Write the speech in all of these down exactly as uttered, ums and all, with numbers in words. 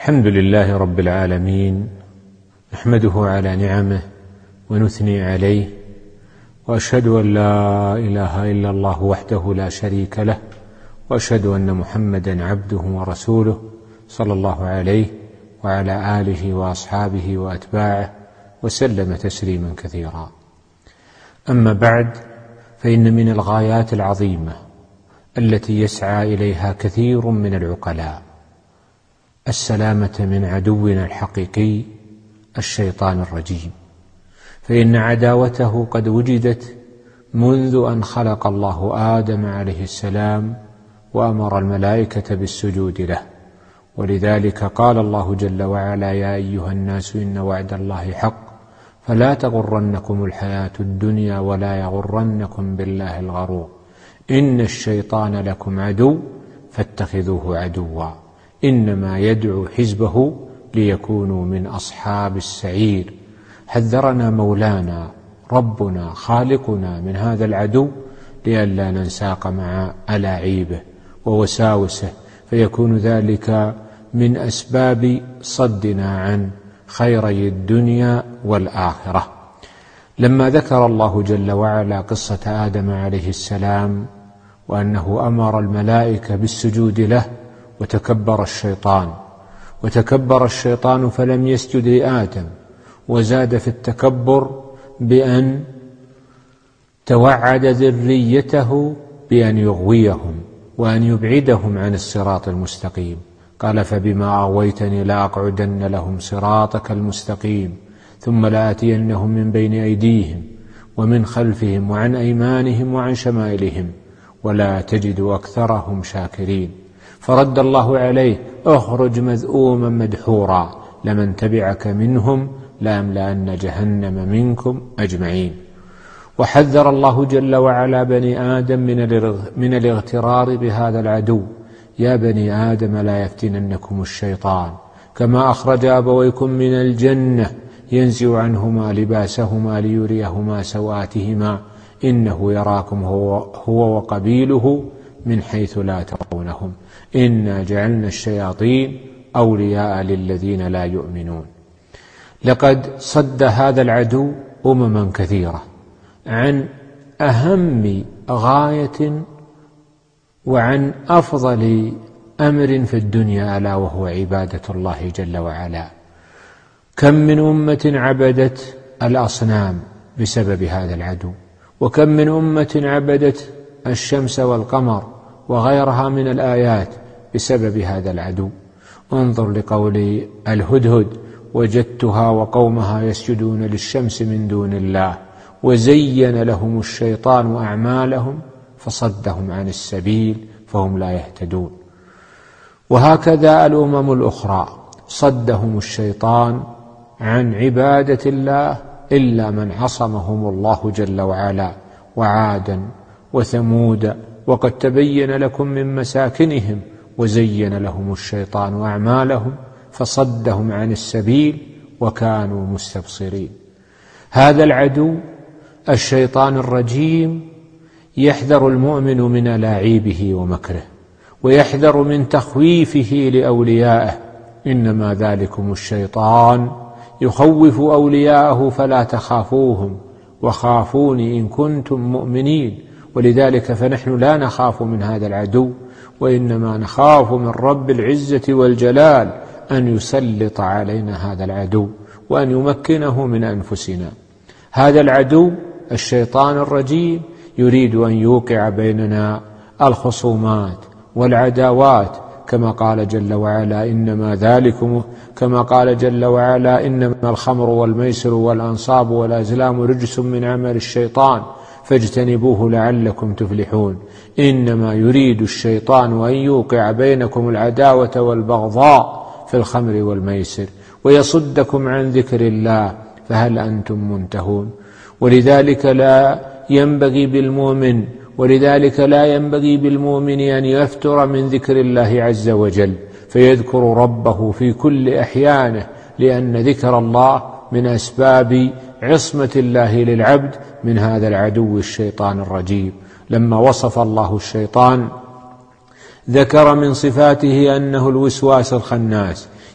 الحمد لله رب العالمين، نحمده على نعمه ونثني عليه، وأشهد أن لا إله إلا الله وحده لا شريك له، وأشهد أن محمدا عبده ورسوله صلى الله عليه وعلى آله وأصحابه وأتباعه وسلم تسليما كثيرا. أما بعد، فإن من الغايات العظيمة التي يسعى إليها كثير من العقلاء السلامة من عدونا الحقيقي الشيطان الرجيم، فإن عداوته قد وجدت منذ أن خلق الله آدم عليه السلام وأمر الملائكة بالسجود له. ولذلك قال الله جل وعلا: يا أيها الناس إن وعد الله حق فلا تغرنكم الحياة الدنيا ولا يغرنكم بالله الغرور إن الشيطان لكم عدو فاتخذوه عدوا إنما يدعو حزبه ليكونوا من أصحاب السعير. حذرنا مولانا ربنا خالقنا من هذا العدو لئلا ننساق مع ألاعيبه ووساوسه، فيكون ذلك من أسباب صدنا عن خيري الدنيا والآخرة. لما ذكر الله جل وعلا قصة آدم عليه السلام وأنه أمر الملائكة بالسجود له وتكبر الشيطان وتكبر الشيطان فلم يسجد لآدم، وزاد في التكبر بأن توعد ذريته بأن يغويهم وأن يبعدهم عن الصراط المستقيم. قال: فبما أغويتني لأقعدن لهم صراطك المستقيم ثم لآتينهم من بين أيديهم ومن خلفهم وعن أيمانهم وعن شمائلهم ولا تجد أكثرهم شاكرين. فرد الله عليه: اخرج مذءوما مدحورا لمن تبعك منهم لأملأن جهنم منكم أجمعين. وحذر الله جل وعلا بني آدم من الاغترار بهذا العدو: يا بني آدم لا يفتننكم الشيطان كما أخرج أبويكم من الجنة ينزع عنهما لباسهما ليريهما سوآتهما إنه يراكم هو, هو وقبيله من حيث لا ترونهم إنا جعلنا الشياطين أولياء للذين لا يؤمنون. لقد صد هذا العدو أمما كثيرة عن أهم غاية وعن أفضل أمر في الدنيا، ألا وهو عبادة الله جل وعلا. كم من أمة عبدت الأصنام بسبب هذا العدو، وكم من أمة عبدت الشمس والقمر وغيرها من الآيات بسبب هذا العدو. انظر لقول الهدهد: وجدتها وقومها يسجدون للشمس من دون الله وزين لهم الشيطان أعمالهم فصدهم عن السبيل فهم لا يهتدون. وهكذا الأمم الأخرى صدهم الشيطان عن عبادة الله إلا من عصمهم الله جل وعلا: وعادا وثمود وقد تبين لكم من مساكنهم وزين لهم الشيطان أعمالهم فصدهم عن السبيل وكانوا مستبصرين. هذا العدو الشيطان الرجيم يحذر المؤمن من ألاعيبه ومكره، ويحذر من تخويفه لأوليائه: إنما ذلكم الشيطان يخوف أولياءه فلا تخافوهم وخافوني إن كنتم مؤمنين. ولذلك فنحن لا نخاف من هذا العدو، وإنما نخاف من رب العزة والجلال أن يسلط علينا هذا العدو وأن يمكنه من أنفسنا. هذا العدو الشيطان الرجيم يريد أن يوقع بيننا الخصومات والعداوات، كما قال جل وعلا: إنما ذلكم كما قال جل وعلا: إنما الخمر والميسر والأنصاب والأزلام رجس من عمل الشيطان فاجتنبوه لعلكم تفلحون. إنما يريد الشيطان أن يوقع بينكم العداوة والبغضاء في الخمر والميسر ويصدكم عن ذكر الله فهل أنتم منتهون. ولذلك لا ينبغي بالمؤمن ولذلك لا ينبغي بالمؤمن أن يفتر من ذكر الله عز وجل، فيذكر ربه في كل أحيانه، لأن ذكر الله من أسباب عصمة الله للعبد من هذا العدو الشيطان الرجيم. لما وصف الله الشيطان ذكر من صفاته أنه الوسواس الخناس،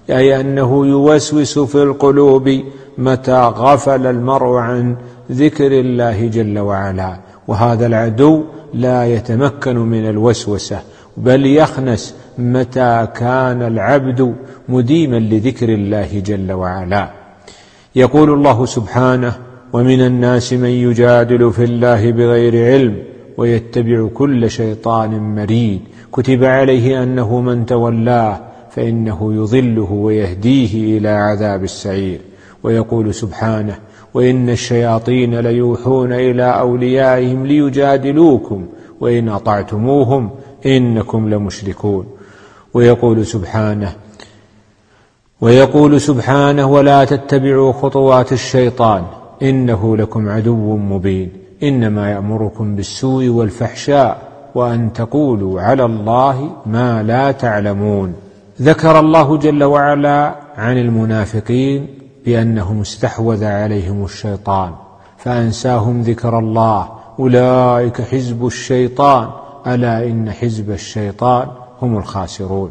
أي أنه يوسوس في القلوب متى غفل المرء عن ذكر الله جل وعلا، وهذا العدو لا يتمكن من الوسوسة بل يخنس متى كان العبد مديما لذكر الله جل وعلا. يقول الله سبحانه: ومن الناس من يجادل في الله بغير علم ويتبع كل شيطان مريد كتب عليه أنه من تولاه فإنه يضله ويهديه إلى عذاب السعير. ويقول سبحانه: وإن الشياطين ليوحون إلى أوليائهم ليجادلوكم وإن أطعتموهم إنكم لمشركون. ويقول سبحانه ويقول سبحانه: ولا تتبعوا خطوات الشيطان إنه لكم عدو مبين إنما يأمركم بالسوء والفحشاء وأن تقولوا على الله ما لا تعلمون. ذكر الله جل وعلا عن المنافقين بأنهم استحوذ عليهم الشيطان فأنساهم ذكر الله، أولئك حزب الشيطان ألا إن حزب الشيطان هم الخاسرون.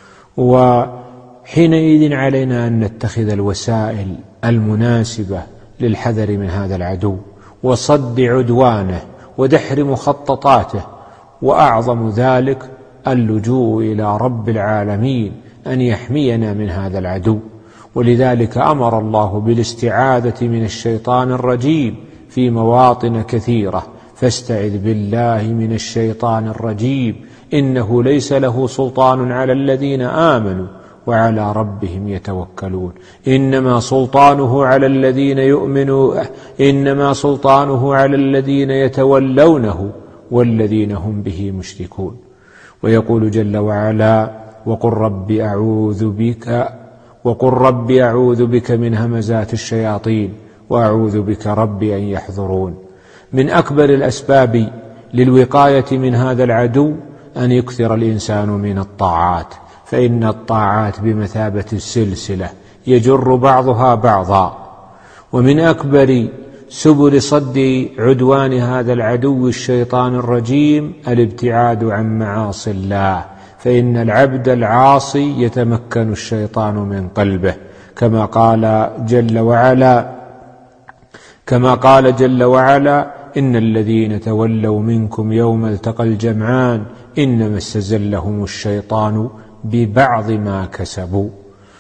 وحينئذ علينا أن نتخذ الوسائل المناسبة للحذر من هذا العدو وصد عدوانه ودحر مخططاته، وأعظم ذلك اللجوء إلى رب العالمين أن يحمينا من هذا العدو. ولذلك أمر الله بالاستعاذة من الشيطان الرجيم في مواطن كثيرة: فاستعذ بالله من الشيطان الرجيم إنه ليس له سلطان على الذين آمنوا وعلى ربهم يتوكلون إنما سلطانه على الذين يؤمنوا إنما سلطانه على الذين يتولونه والذين هم به مشركون. ويقول جل وعلا: وقل رب أعوذ بك وقل رب أعوذ بك من همزات الشياطين وأعوذ بك رب أن يحضرون. من أكبر الأسباب للوقاية من هذا العدو أن يكثر الإنسان من الطاعات، فإن الطاعات بمثابة السلسلة يجر بعضها بعضا. ومن أكبر سبل صد عدوان هذا العدو الشيطان الرجيم الابتعاد عن معاصي الله، فإن العبد العاصي يتمكن الشيطان من قلبه، كما قال جل وعلا كما قال جل وعلا: إن الذين تولوا منكم يوم التقى الجمعان إنما استزلهم الشيطان ببعض ما كسبوا.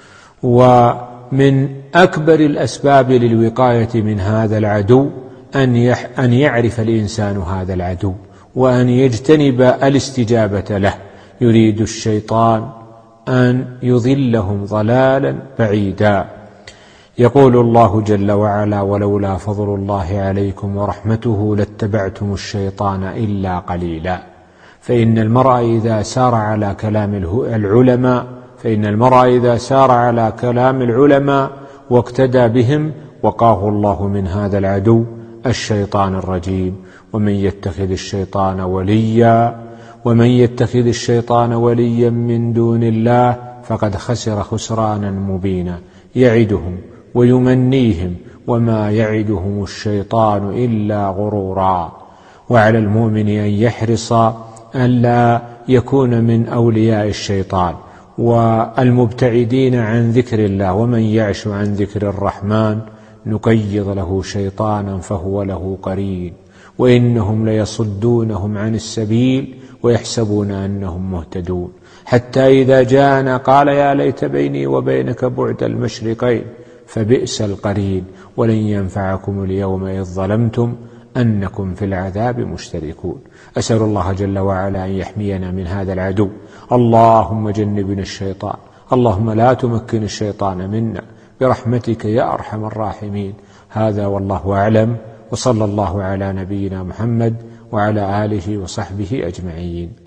ومن أكبر الأسباب للوقاية من هذا العدو أن يعرف الإنسان هذا العدو وأن يجتنب الاستجابة له. يريد الشيطان أن يضلهم ضلالا بعيدا. يقول الله جل وعلا: ولولا فضل الله عليكم ورحمته لاتبعتم الشيطان إلا قليلا. فإن المرء إذا سار على كلام العلماء فإن المرء إذا سار على كلام العلماء واقتدى بهم وقاه الله من هذا العدو الشيطان الرجيم. ومن يتخذ الشيطان وليا ومن يتخذ الشيطان وليا من دون الله فقد خسر خسرانا مبينا. يعدهم ويمنيهم وما يعدهم الشيطان إلا غرورا. وعلى المؤمن أن يحرص أن لا يكون من أولياء الشيطان والمبتعدين عن ذكر الله. ومن يعش عن ذكر الرحمن نقيض له شيطانا فهو له قرين وإنهم ليصدونهم عن السبيل ويحسبون أنهم مهتدون حتى إذا جاءنا قال يا ليت بيني وبينك بعد المشرقين فبئس القرين ولن ينفعكم اليوم إذ ظلمتم أنكم في العذاب مشتركون. أسأل الله جل وعلا أن يحمينا من هذا العدو. اللهم جنبنا الشيطان، اللهم لا تمكن الشيطان منا برحمتك يا أرحم الراحمين. هذا والله أعلم، وصلى الله على نبينا محمد وعلى آله وصحبه أجمعين.